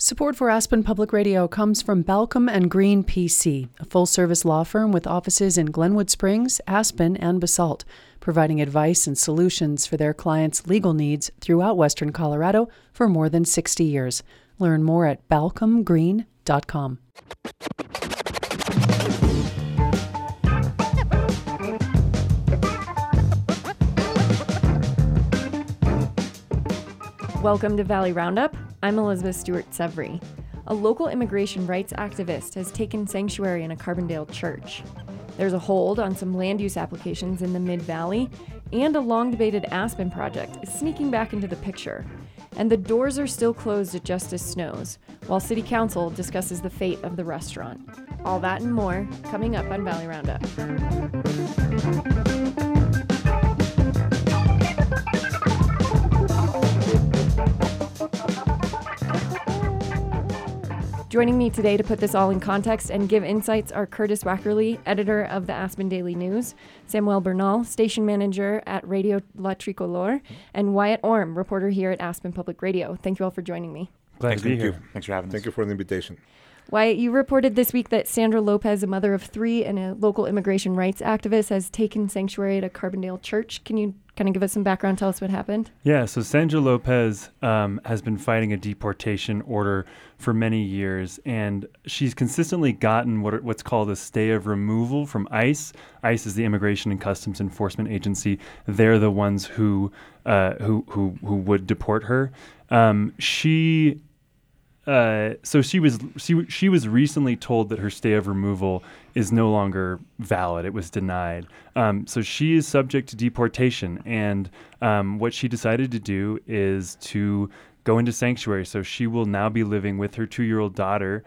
Support for Aspen Public Radio comes from Balcom and Green PC, a full-service law firm with offices in Glenwood Springs, Aspen, and Basalt, providing advice and solutions for their clients' legal needs throughout Western Colorado for more than 60 years. Learn more at balcomgreen.com. Welcome to Valley Roundup. I'm Elizabeth Stewart-Severy. A local immigration rights activist has taken sanctuary in a Carbondale church. There's a hold on some land use applications in the Mid-Valley, and a long-debated Aspen project is sneaking back into the picture. And the doors are still closed at Justice Snow's, while City Council discusses the fate of the restaurant. All that and more coming up on Valley Roundup. Joining me today to put this all in context and give insights are Curtis Wackerly, editor of the Aspen Daily News, Samuel Bernal, station manager at Radio La Tricolor, and Wyatt Orm, reporter here at Aspen Public Radio. Thank you all for joining me. Glad to be here. Thanks for having us. Thank you for the invitation. Wyatt, you reported this week that Sandra Lopez, a mother of three and a local immigration rights activist, has taken sanctuary at a Carbondale church. Can you kind of give us some background, tell us what happened? Yeah, so Sandra Lopez has been fighting a deportation order for many years, and she's consistently gotten what's called a stay of removal from ICE. ICE is the Immigration and Customs Enforcement Agency. They're the ones who would deport her. She was recently told that her stay of removal is no longer valid. It was denied. So she is subject to deportation. And what she decided to do is to go into sanctuary. So she will now be living with her 2-year-old daughter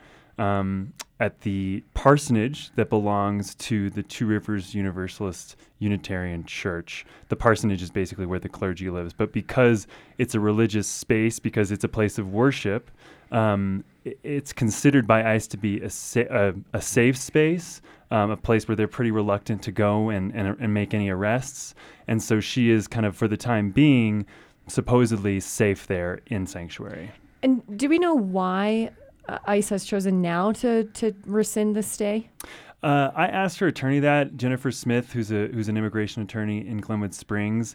at the parsonage that belongs to the Two Rivers Universalist Unitarian Church. The parsonage is basically where the clergy lives. But because it's a religious space, because it's a place of worship, it's considered by ICE to be a safe space, a place where they're pretty reluctant to go and make any arrests. And so she is kind of, for the time being, supposedly safe there in sanctuary. And do we know why ICE has chosen now to rescind the stay? I asked her attorney that, Jennifer Smith, who's an immigration attorney in Glenwood Springs.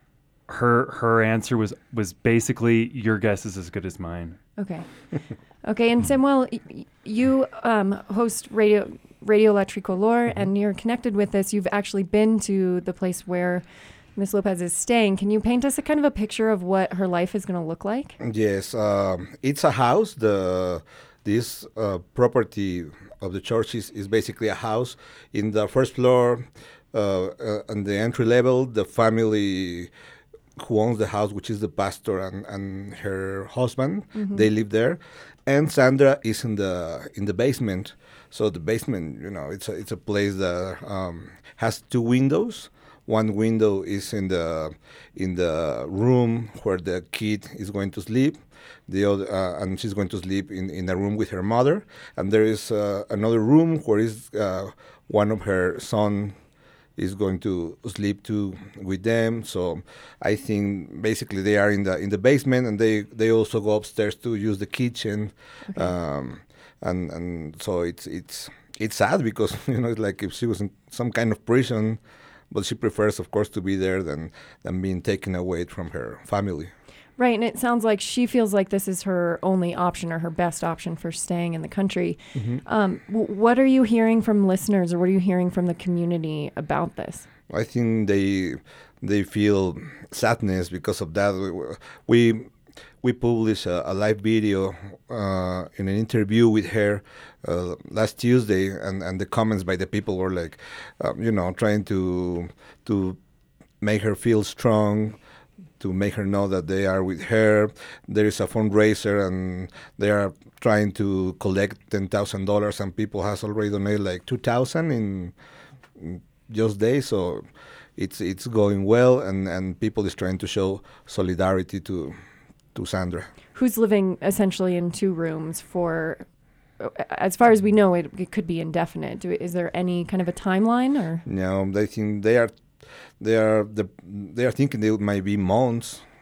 Her answer was basically, your guess is as good as mine. Okay. Okay, and Samuel, you host Radio La Tricolor, and you're connected with this. You've actually been to the place where Ms. Lopez is staying. Can you paint us a kind of a picture of what her life is going to look like? Yes, it's a house. This property of the church is basically a house. In the first floor, on the entry level, the family who owns the house, which is the pastor and her husband, they live there, and Sandra is in the basement. So the basement, it's a place that has 2 windows. One window is in the room where the kid is going to sleep. The other, and she's going to sleep in a room with her mother. And there is another room where is one of her son is going to sleep too with them. So I think basically they are in the basement, and they also go upstairs to use the kitchen. Okay. And so it's sad because it's like if she was in some kind of prison, but she prefers, of course, to be there than being taken away from her family. Right, and it sounds like she feels like this is her only option or her best option for staying in the country. Mm-hmm. What are you hearing from listeners, or what are you hearing from the community about this? I think they feel sadness because of that. We published a live video in an interview with her last Tuesday, and the comments by the people were like, trying to make her feel strong, to make her know that they are with her. There is a fundraiser, and they are trying to collect $10,000, and people has already donated like $2,000 in just days. So it's going well, and people is trying to show solidarity to Sandra, who's living essentially in 2 rooms for, as far as we know, it could be indefinite. Is there any kind of a timeline, or? No, they think they are thinking it might be months,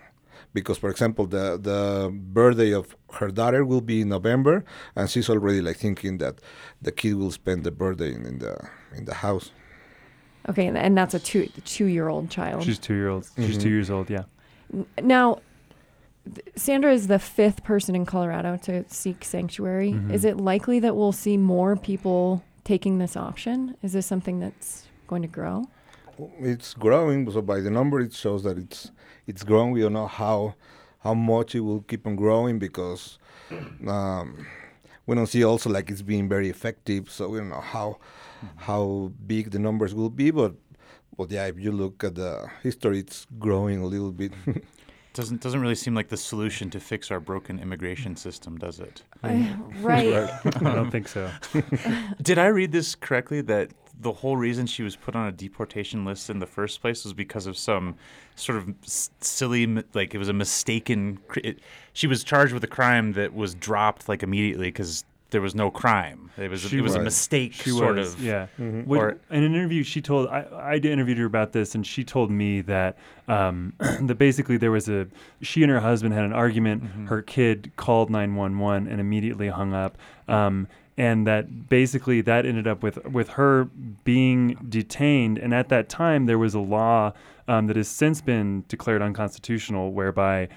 because, for example, the birthday of her daughter will be in November, and she's already like thinking that the kid will spend the birthday in the house. Okay, and that's a 2-year-old child. She's 2 year old. She's 2 years old. Yeah. Now, Sandra is the 5th person in Colorado to seek sanctuary. Is it likely that we'll see more people taking this option? Is this something that's going to grow? It's growing, so by the number it shows that it's growing. We don't know how much it will keep on growing, because we don't see also like it's being very effective. So we don't know how big the numbers will be, but yeah, if you look at the history, it's growing a little bit. Doesn't really seem like the solution to fix our broken immigration system, does it? Right. I don't think so. Did I read this correctly, that the whole reason she was put on a deportation list in the first place was because of some sort of silly, like it was a mistaken, she was charged with a crime that was dropped like immediately because there was no crime. It was a mistake, sort of. Yeah. In an interview, she told, I interviewed her about this, and she told me that that basically she and her husband had an argument. Her kid called 911 and immediately hung up. And that basically that ended up with her being detained. And at that time, there was a law that has since been declared unconstitutional, whereby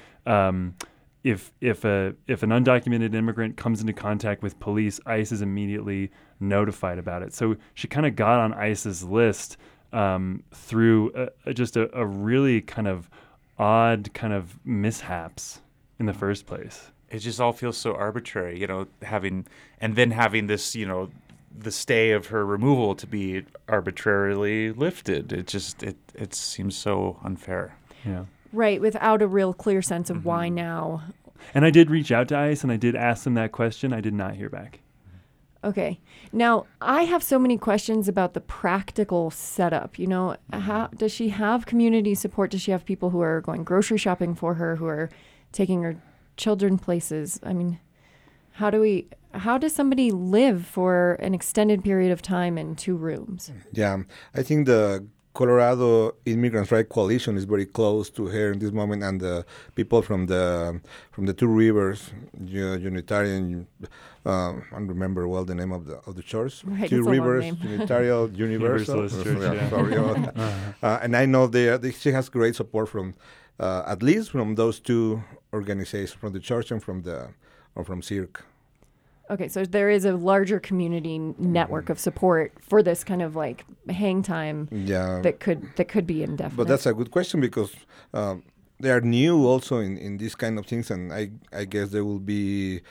if an undocumented immigrant comes into contact with police, ICE is immediately notified about it. So she kind of got on ICE's list through just a really kind of odd kind of mishaps in the first place. It just all feels so arbitrary, having this, the stay of her removal to be arbitrarily lifted. It seems so unfair. Yeah. Right, without a real clear sense of why now. And I did reach out to ICE and I did ask them that question. I did not hear back. Okay. Now, I have so many questions about the practical setup. How does she have community support? Does she have people who are going grocery shopping for her, who are taking her children places? I mean, how does somebody live for an extended period of time in 2 rooms? Yeah, I think the Colorado Immigrants' Rights Coalition is very close to her in this moment, and the people from the Two Rivers Unitarian, I don't remember well the name of the church. Right, Two Rivers Unitarian Universalist Church. Yeah. Sorry about that. And I know she has great support from at least from those 2 organizations, from the church and from CIRC. Okay, so there is a larger community network of support for this kind of like hang time that could be indefinite. But that's a good question, because they are new also in these kind of things, and I guess they will be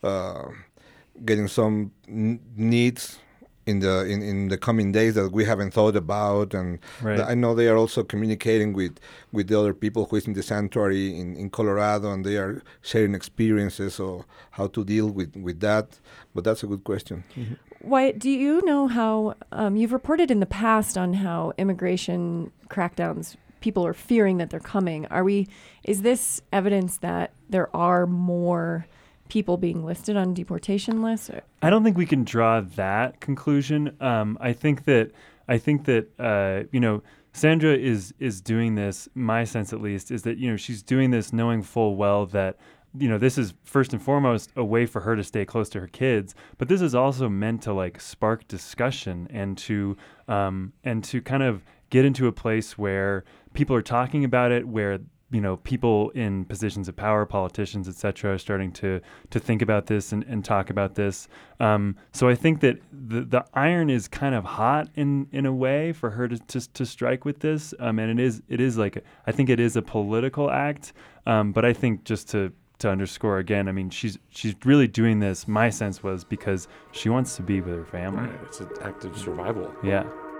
getting some needs in the coming days that we haven't thought about, and right. I know they are also communicating with the other people who is in the sanctuary in Colorado, and they are sharing experiences or how to deal with that. But that's a good question. Wyatt, do you know how you've reported in the past on how immigration crackdowns, people are fearing that they're coming? Is this evidence that there are more people being listed on deportation lists? I don't think we can draw that conclusion. I think that Sandra is doing this. My sense, at least, is that she's doing this knowing full well that this is first and foremost a way for her to stay close to her kids, but this is also meant to like spark discussion and to kind of get into a place where people are talking about it, where people in positions of power, politicians, et cetera, are starting to think about this and talk about this. So I think that the iron is kind of hot in a way for her to strike with this. And it is like, I think it is a political act. But I think just to underscore again, I mean, she's really doing this, my sense was, because she wants to be with her family. Right. It's an act of survival. Yeah.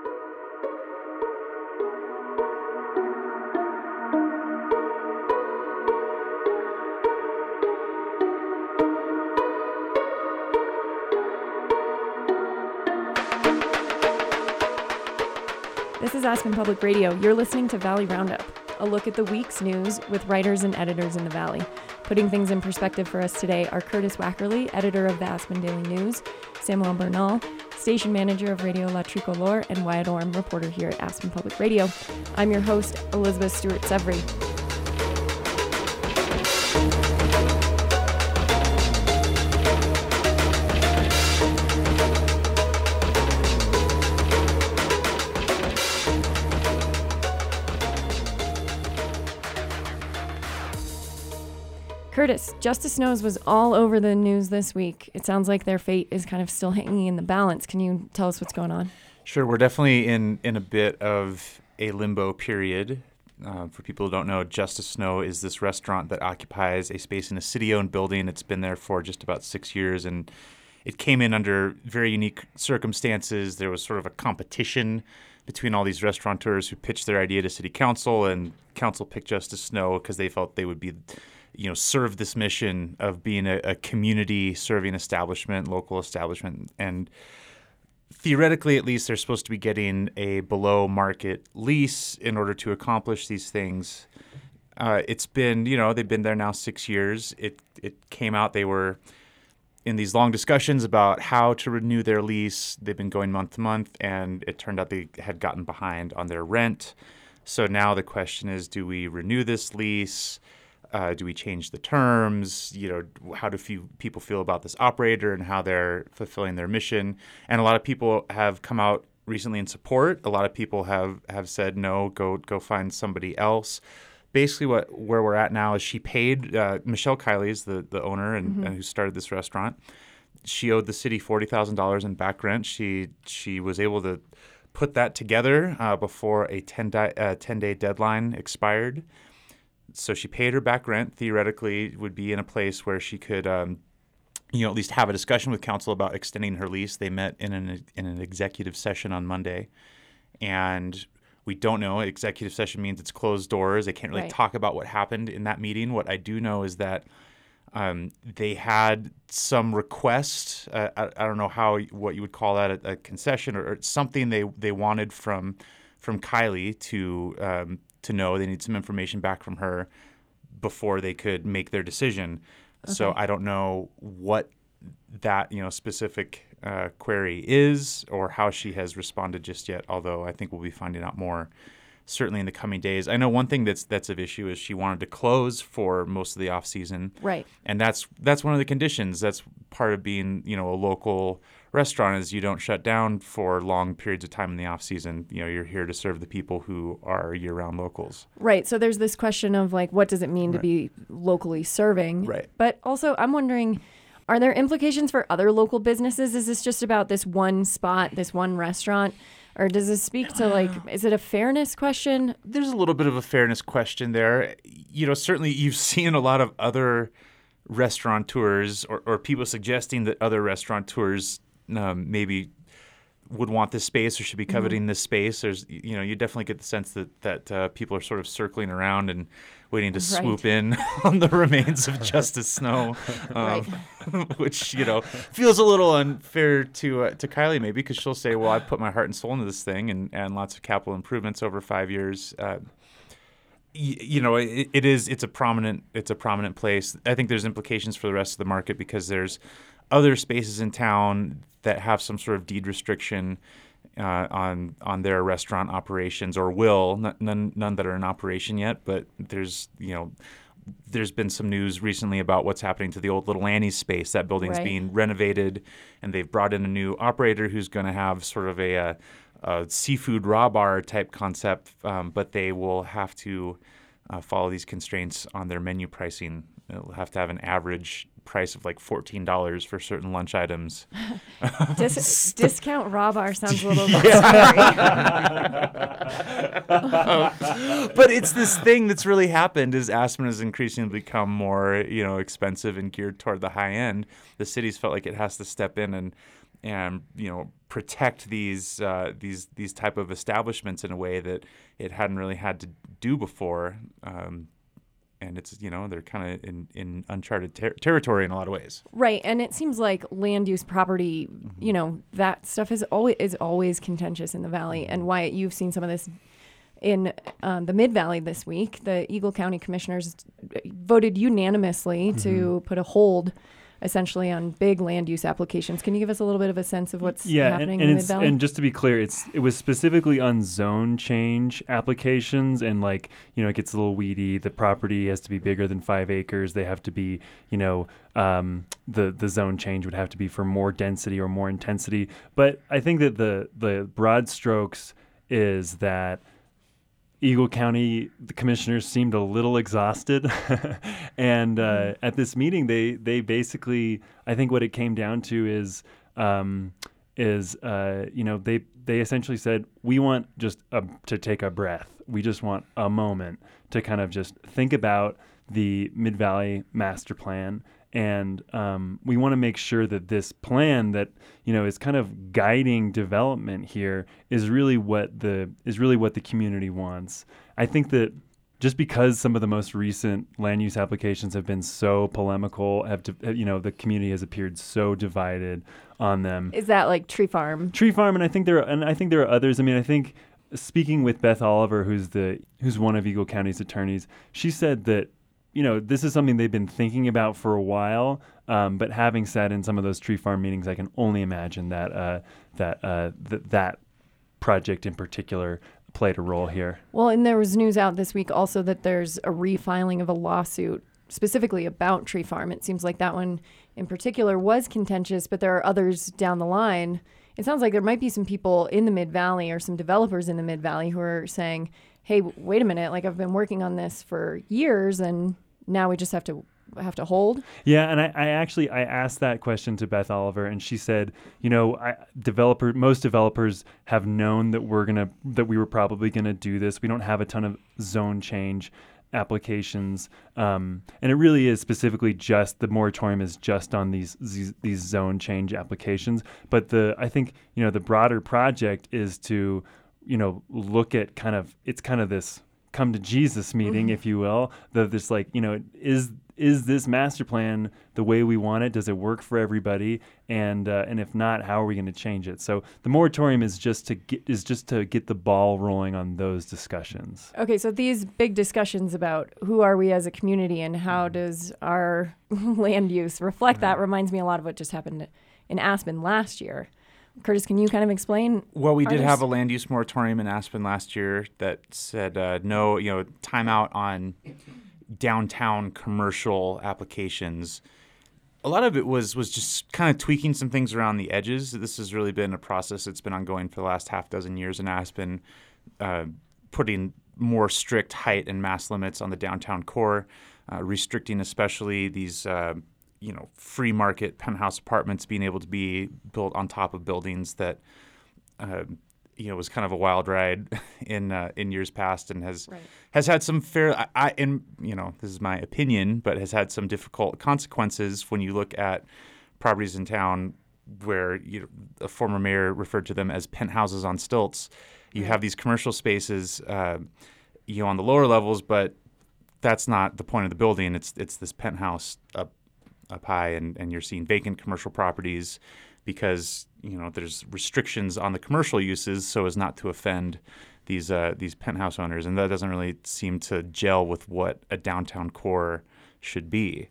This is Aspen Public Radio. You're listening to Valley Roundup, a look at the week's news with writers and editors in the Valley. Putting things in perspective for us today are Curtis Wackerly, editor of the Aspen Daily News, Samuel Bernal, station manager of Radio La Tricolore, and Wyatt Orm, reporter here at Aspen Public Radio. I'm your host, Elizabeth Stewart-Sevry. Curtis, Justice Snows was all over the news this week. It sounds like their fate is kind of still hanging in the balance. Can you tell us what's going on? Sure. We're definitely in a bit of a limbo period. For people who don't know, Justice Snow is this restaurant that occupies a space in a city-owned building. It's been there for just about 6 years, and it came in under very unique circumstances. There was sort of a competition between all these restaurateurs who pitched their idea to city council, and council picked Justice Snow because they felt they would be, serve this mission of being a community-serving establishment, local establishment. And theoretically, at least, they're supposed to be getting a below-market lease in order to accomplish these things. It's been, they've been there now 6 years. It came out they were in these long discussions about how to renew their lease. They've been going month to month, and it turned out they had gotten behind on their rent. So now the question is, do we renew this lease? Do we change the terms? How do people feel about this operator and how they're fulfilling their mission? And a lot of people have come out recently in support. A lot of people have said, no, go find somebody else. Basically, where we're at now is she paid Michelle Kiley is the owner and who started this restaurant. She owed the city $40,000 in back rent. She was able to put that together before a 10-day deadline expired. So she paid her back rent. Theoretically, would be in a place where she could, at least have a discussion with council about extending her lease. They met in an executive session on Monday, and we don't know. Executive session means it's closed doors. They can't really talk about what happened in that meeting. What I do know is that they had some request. I don't know what you would call that, a concession or something they wanted from Kiley to know. They need some information back from her before they could make their decision. Okay. So I don't know what that specific query is or how she has responded just yet, although I think we'll be finding out more certainly in the coming days. I know one thing that's of issue is she wanted to close for most of the off season. Right. And that's one of the conditions. That's part of being, a local restaurant is you don't shut down for long periods of time in the off season. You're here to serve the people who are year-round locals. Right. So there's this question of what does it mean to be locally serving? Right. But also I'm wondering, are there implications for other local businesses? Is this just about this one spot, this one restaurant? Or does this speak to, is it a fairness question? There's a little bit of a fairness question there. Certainly you've seen a lot of other restaurateurs or people suggesting that other restaurateurs maybe would want this space or should be coveting this space. There's, you definitely get the sense that people are sort of circling around and waiting to swoop in on the remains of Justice Snow, which, feels a little unfair to Kiley maybe because she'll say, well, I put my heart and soul into this thing and lots of capital improvements over 5 years. It's a prominent place. I think there's implications for the rest of the market because there's other spaces in town that have some sort of deed restriction on their restaurant operations or will, none that are in operation yet, but there's been some news recently about what's happening to the old Little Annie's space. That building's being renovated, and they've brought in a new operator who's going to have sort of a seafood raw bar type concept, but they will have to follow these constraints on their menu pricing. They'll have to have an average price of $14 for certain lunch items. Discount raw bar sounds a little scary. But it's this thing that's really happened is Aspen has increasingly become more, expensive and geared toward the high end. The city's felt like it has to step in and protect these type of establishments in a way that it hadn't really had to do before. And it's, they're kind of in uncharted territory in a lot of ways. Right. And it seems like land use property, that stuff is always contentious in the Valley. And Wyatt, you've seen some of this in the Mid-Valley this week. The Eagle County commissioners voted unanimously to put a hold essentially on big land use applications. Can you give us a little bit of a sense of what's happening in the Mid-Valley? And just to be clear, it was specifically on zone change applications, and it gets a little weedy. The property has to be bigger than 5 acres. They have to be, the zone change would have to be for more density or more intensity. But I think that the broad strokes is that Eagle County, the commissioners seemed a little exhausted. And at this meeting, they basically, I think what it came down to is they essentially said, we want just to take a breath. We just want a moment to kind of just think about the Mid-Valley Master Plan. And we want to make sure that this plan that is kind of guiding development here is really what the community wants. I think that just because some of the most recent land use applications have been so polemical, the community has appeared so divided on them. Is that like Tree Farm? Tree Farm, and I think there are others. I mean, I think speaking with Beth Oliver, who's one of Eagle County's attorneys, she said that this is something they've been thinking about for a while, but having sat in some of those Tree Farm meetings, I can only imagine that that project in particular played a role here. Well, and there was news out this week also that there's a refiling of a lawsuit specifically about Tree Farm. It seems like that one in particular was contentious, but there are others down the line. It sounds like there might be some people in the Mid-Valley or some developers in the Mid-Valley who are saying, hey, wait a minute, like I've been working on this for years and now we just have to hold. Yeah, and I asked that question to Beth Oliver, and she said, most developers have known that we were probably gonna do this. We don't have a ton of zone change applications, and it really is specifically just the moratorium is just on these zone change applications. But I think the broader project is to look at it's kind of this come to Jesus meeting, if you will, this is this master plan the way we want it? Does it work for everybody? And if not, how are we going to change it? So the moratorium is just to get the ball rolling on those discussions. Okay, so these big discussions about who are we as a community and how does our land use reflect that reminds me a lot of what just happened in Aspen last year. Curtis, can you kind of explain? Well, we did have a land use moratorium in Aspen last year that said no, timeout on downtown commercial applications. A lot of it was just kind of tweaking some things around the edges. This has really been a process that's been ongoing for the last half dozen years in Aspen, putting more strict height and mass limits on the downtown core, restricting especially these free market penthouse apartments being able to be built on top of buildings that was kind of a wild ride in years past and has had some fair this is my opinion, but has had some difficult consequences when you look at properties in town where a former mayor referred to them as penthouses on stilts. You have these commercial spaces on the lower levels, but that's not the point of the building. It's this penthouse up high, and you're seeing vacant commercial properties because there's restrictions on the commercial uses so as not to offend these penthouse owners, and that doesn't really seem to gel with what a downtown core should be.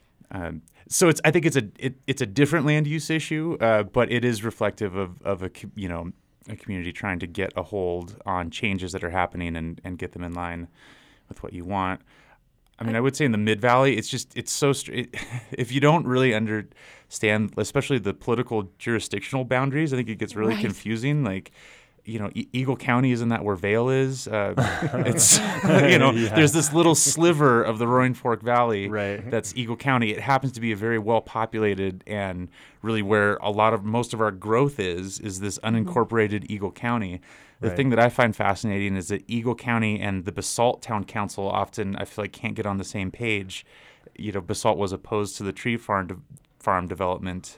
So I think it's a different land use issue, but it is reflective of a community trying to get a hold on changes that are happening and get them in line with what you want. I mean, I would say in the Mid-Valley, it's so if you don't really understand, especially the political jurisdictional boundaries, I think it gets really confusing. Like, Eagle County, isn't that where Vail is? It's there's this little sliver of the Roaring Fork Valley that's Eagle County. It happens to be a very well populated and really where most of our growth is this unincorporated Eagle County. The thing that I find fascinating is that Eagle County and the Basalt Town Council often, I feel like, can't get on the same page. Basalt was opposed to the Tree Farm development.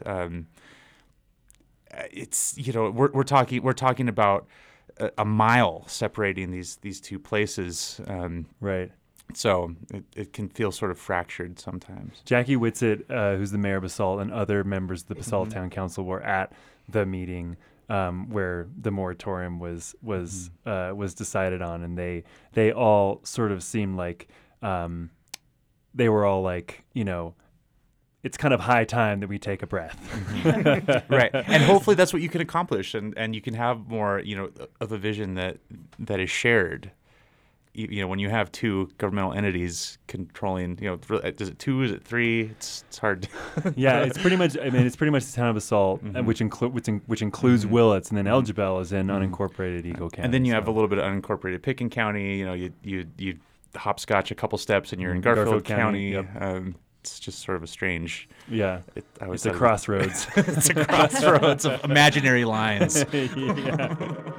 We're talking about a mile separating these two places. So it can feel sort of fractured sometimes. Jackie Whitsitt, who's the mayor of Basalt, and other members of the Basalt Town Council were at the meeting where the moratorium was decided on, and they all sort of seemed like they were all like, it's kind of high time that we take a breath. Right. And hopefully that's what you can accomplish, and you can have more, of a vision that is shared. when you have two governmental entities controlling, is it two? Is it three? It's hard. Yeah, it's pretty much. I mean, it's pretty much the town of Basalt, which includes Willits, and then Elgibel is in unincorporated Eagle County. And then you have a little bit of unincorporated Pitkin County. You hopscotch a couple steps, and you're in Garfield County. Yep. It's just sort of a strange. Yeah, it's a crossroads. It's a crossroads of imaginary lines. Yeah.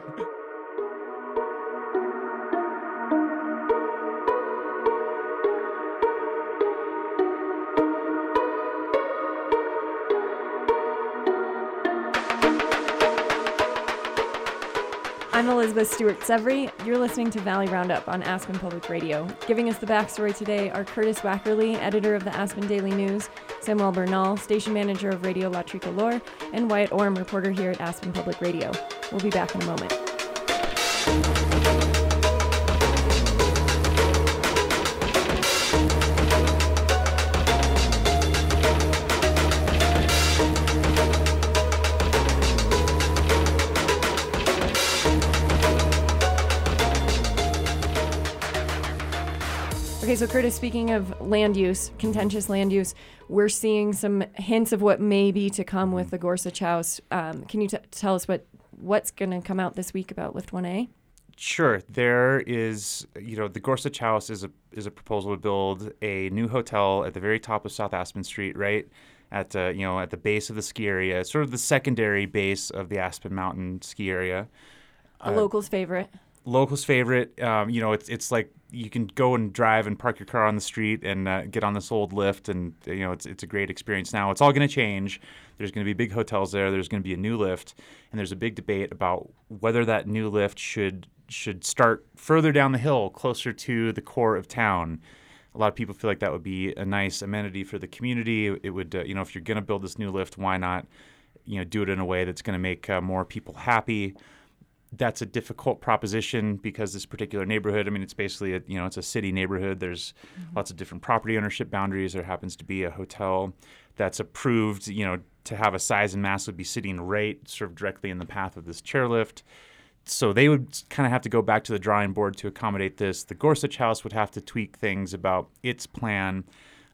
I'm Elizabeth Stewart-Sevry. You're listening to Valley Roundup on Aspen Public Radio. Giving us the backstory today are Curtis Wackerly, editor of the Aspen Daily News, Samuel Bernal, station manager of Radio La Tricolore, and Wyatt Orm, reporter here at Aspen Public Radio. We'll be back in a moment. Okay, so Curtis, speaking of land use, contentious land use, we're seeing some hints of what may be to come with the Gorsuch House. Can you tell us what's going to come out this week about Lift 1A? Sure. There is, the Gorsuch House is a proposal to build a new hotel at the very top of South Aspen Street, right at the base of the ski area, sort of the secondary base of the Aspen Mountain ski area. A local's favorite. Local's favorite. It's like you can go and drive and park your car on the street and get on this old lift, and it's a great experience. Now it's all going to change. There's going to be big hotels there. There's going to be a new lift, and there's a big debate about whether that new lift should start further down the hill, closer to the core of town. A lot of people feel like that would be a nice amenity for the community. It would, if you're going to build this new lift, why not, do it in a way that's going to make more people happy. That's a difficult proposition because this particular neighborhood, it's basically it's a city neighborhood. There's lots of different property ownership boundaries. There happens to be a hotel that's approved, to have a size and mass would be sitting right sort of directly in the path of this chairlift. So they would kind of have to go back to the drawing board to accommodate this. The Gorsuch House would have to tweak things about its plan.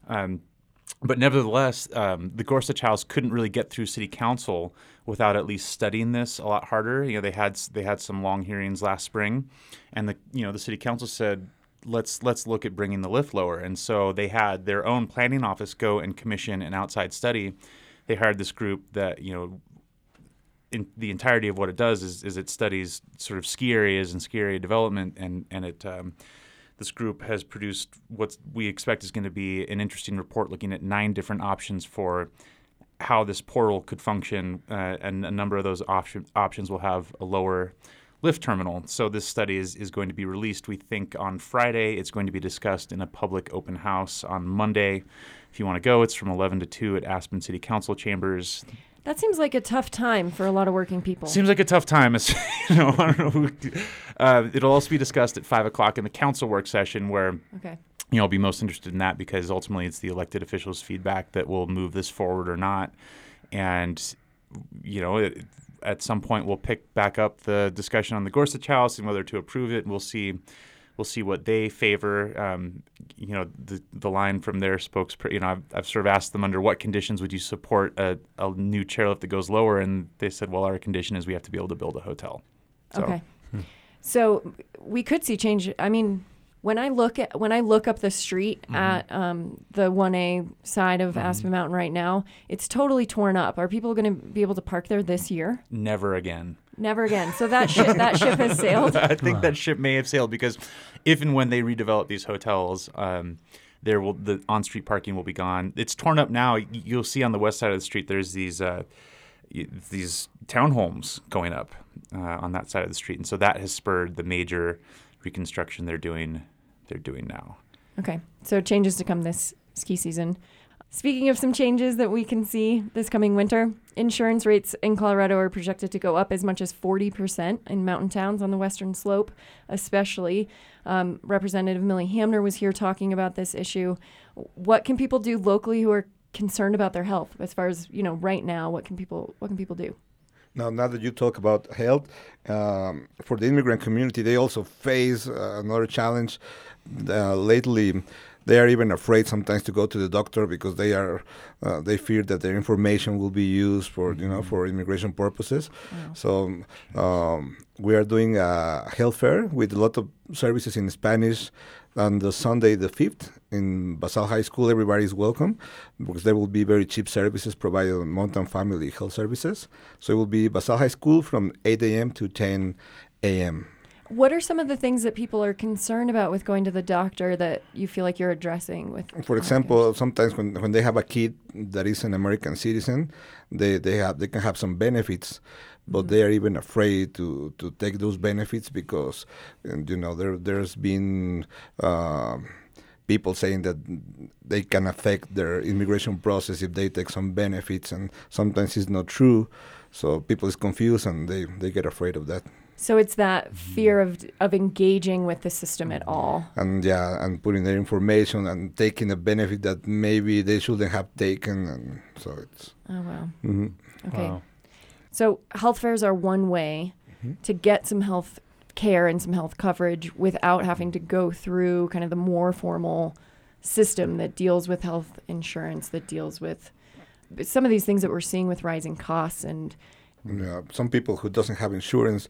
But nevertheless, the Gorsuch House couldn't really get through City Council without at least studying this a lot harder. They had some long hearings last spring, and the City Council said, let's look at bringing the lift lower. And so they had their own planning office go and commission an outside study. They hired this group that in the entirety of what it does is it studies sort of ski areas and ski area development, and it. This group has produced what we expect is going to be an interesting report looking at 9 different options for how this portal could function, and a number of those options will have a lower lift terminal. So this study is going to be released, we think, on Friday. It's going to be discussed in a public open house on Monday. If you want to go, it's from 11 to 2 at Aspen City Council chambers. That seems like a tough time for a lot of working people. Seems like a tough time. I don't know who. It'll also be discussed at 5 o'clock in the council work session, where I'll be most interested in that because ultimately it's the elected officials' feedback that will move this forward or not. And at some point we'll pick back up the discussion on the Gorsuch House and whether to approve it. We'll see what they favor. The line from their spokesperson, I've sort of asked them under what conditions would you support a new chairlift that goes lower, and they said, well, our condition is we have to be able to build a hotel. So. Okay. So we could see change. When I look up the street at the 1A side of Aspen Mountain right now, it's totally torn up. Are people going to be able to park there this year? Never again. Never again. So that ship has sailed. I think that ship may have sailed because if and when they redevelop these hotels, the on-street parking will be gone. It's torn up now. You'll see on the west side of the street there's these townhomes going up on that side of the street, and so that has spurred the major reconstruction they're doing now. Okay, so changes to come this ski season. Speaking of some changes that we can see this coming winter, insurance rates in Colorado are projected to go up as much as 40% in mountain towns on the western slope, especially. Representative Millie Hamner was here talking about this issue. What can people do locally who are concerned about their health as far as, right now? What can people do? Now that you talk about health, for the immigrant community, they also face another challenge. Lately, they are even afraid sometimes to go to the doctor because they fear that their information will be used for for immigration purposes. Wow. So we are doing a health fair with a lot of services in Spanish on the Sunday the 5th in Basal High School. Everybody is welcome because there will be very cheap services provided on Mountain Family Health Services. So it will be Basal High School from 8 a.m. to 10 a.m. What are some of the things that people are concerned about with going to the doctor that you feel like you're addressing with? For example, sometimes when they have a kid that is an American citizen, they can have some benefits, but they are even afraid to take those benefits because there's been people saying that they can affect their immigration process if they take some benefits, and sometimes it's not true. So people is confused and they get afraid of that. So it's that fear of engaging with the system at all. And putting their information and taking a benefit that maybe they shouldn't have taken, and so it's. Oh wow. Mm-hmm. Okay. Wow. So health fairs are one way to get some health care and some health coverage without having to go through kind of the more formal system that deals with health insurance, that deals with some of these things that we're seeing with rising costs and. Yeah, some people who don't have insurance,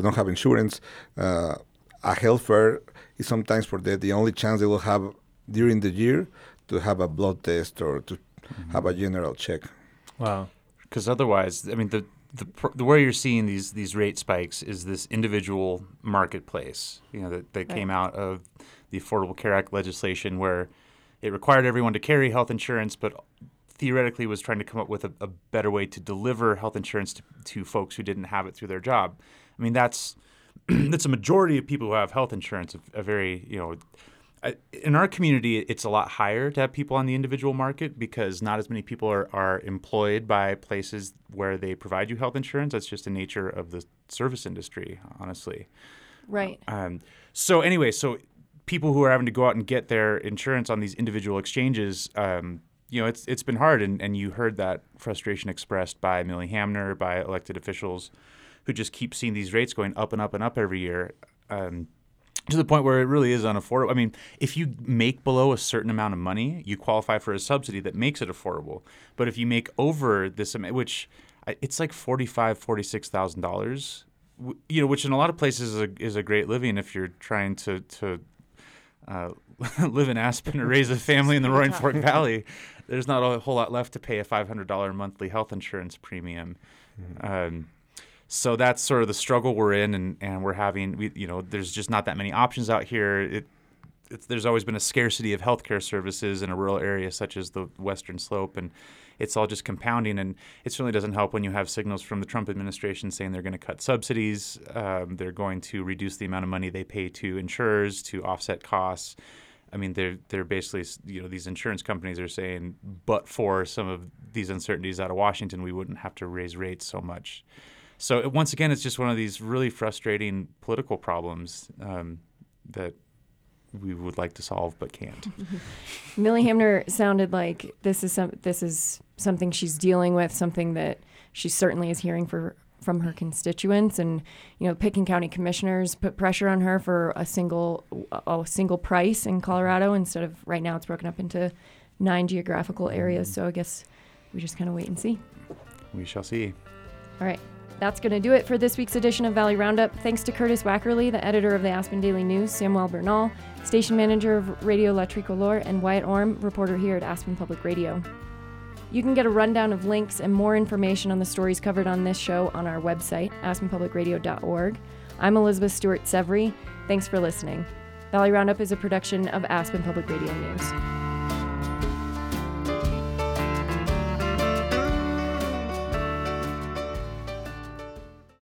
a health fair is sometimes for the only chance they will have during the year to have a blood test or to have a general check. Wow. Because otherwise, I mean, the where you're seeing these rate spikes is this individual marketplace, that came out of the Affordable Care Act legislation where it required everyone to carry health insurance, but theoretically was trying to come up with a better way to deliver health insurance to folks who didn't have it through their job. I mean, that's a majority of people who have health insurance. A very, in our community, it's a lot higher to have people on the individual market because not as many people are employed by places where they provide you health insurance. That's just the nature of the service industry, honestly. Right. So people who are having to go out and get their insurance on these individual exchanges, it's been hard, and you heard that frustration expressed by Millie Hamner, by elected officials who just keep seeing these rates going up and up and up every year to the point where it really is unaffordable. I mean, if you make below a certain amount of money, you qualify for a subsidy that makes it affordable. But if you make over this amount, which it's like $45,000, $46,000, which in a lot of places is a great living if you're trying to live in Aspen or raise a family in the Roaring Fork Valley. There's not a whole lot left to pay a $500 monthly health insurance premium. So that's sort of the struggle we're in, and we're having. There's just not that many options out here. There's always been a scarcity of healthcare services in a rural area such as the Western Slope, and it's all just compounding. And it certainly doesn't help when you have signals from the Trump administration saying they're going to cut subsidies, they're going to reduce the amount of money they pay to insurers to offset costs. I mean, they're basically, these insurance companies are saying, but for some of these uncertainties out of Washington, we wouldn't have to raise rates so much. So once again, it's just one of these really frustrating political problems that we would like to solve but can't. Millie Hamner sounded like this is something she's dealing with, something that she certainly is hearing from her constituents, and Pitkin County commissioners put pressure on her for a single price in Colorado instead of right now it's broken up into 9 geographical areas. So I guess we just kind of wait and see. We shall see. All right. That's going to do it for this week's edition of Valley Roundup. Thanks to Curtis Wackerly, the editor of the Aspen Daily News, Samuel Bernal, station manager of Radio La Tricolore, and Wyatt Orm, reporter here at Aspen Public Radio. You can get a rundown of links and more information on the stories covered on this show on our website, aspenpublicradio.org. I'm Elizabeth Stewart-Severi. Thanks for listening. Valley Roundup is a production of Aspen Public Radio News.